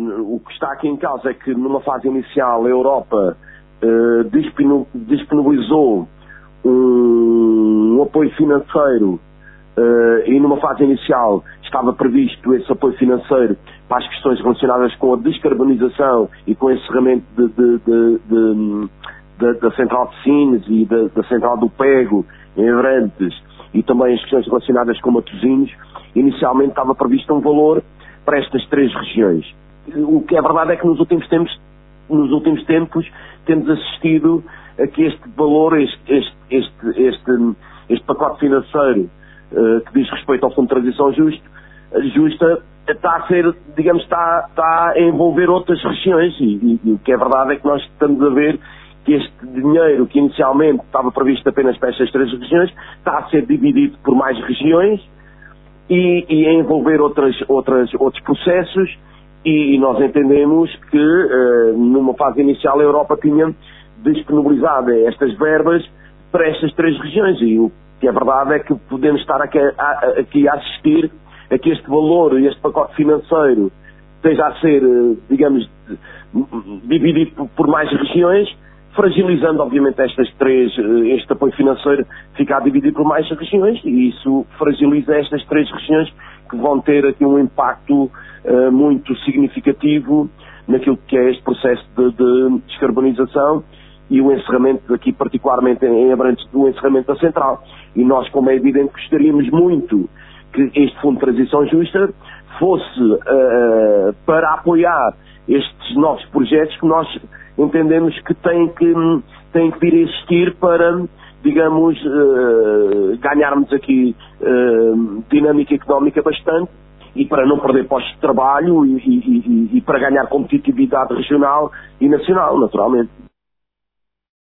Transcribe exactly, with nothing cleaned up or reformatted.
o que está aqui em causa é que numa fase inicial a Europa uh, disponibilizou um, um apoio financeiro uh, e numa fase inicial estava previsto esse apoio financeiro para as questões relacionadas com a descarbonização e com o encerramento de, de, de, de, de, da central de Sines e da, da central do Pego em Abrantes e também as questões relacionadas com Matosinhos. Inicialmente estava previsto um valor para estas três regiões. O que é verdade é que nos últimos tempos, nos últimos tempos temos assistido a que este valor, este, este, este, este, este pacote financeiro uh, que diz respeito ao Fundo de Transição Justo, Justa está a ser, digamos, está, está a envolver outras regiões e, e, e o que é verdade é que nós estamos a ver que este dinheiro que inicialmente estava previsto apenas para estas três regiões está a ser dividido por mais regiões e, e a envolver outras, outras, outros processos e, e nós entendemos que uh, numa fase inicial a Europa tinha disponibilizado estas verbas para estas três regiões e o que é verdade é que podemos estar aqui a, aqui a assistir a que este valor e este pacote financeiro esteja a ser, digamos, dividido por mais regiões, fragilizando obviamente estas três, este apoio financeiro ficar dividido por mais regiões e isso fragiliza estas três regiões que vão ter aqui um impacto uh, muito significativo naquilo que é este processo de, de descarbonização e o encerramento aqui particularmente em Abrantes do encerramento da central. E nós, como é evidente, gostaríamos muito que este Fundo de Transição Justa fosse uh, para apoiar estes novos projetos que nós entendemos que têm que, têm que vir a existir para, digamos, uh, ganharmos aqui uh, dinâmica económica bastante e para não perder postos de trabalho e, e, e, e para ganhar competitividade regional e nacional, naturalmente.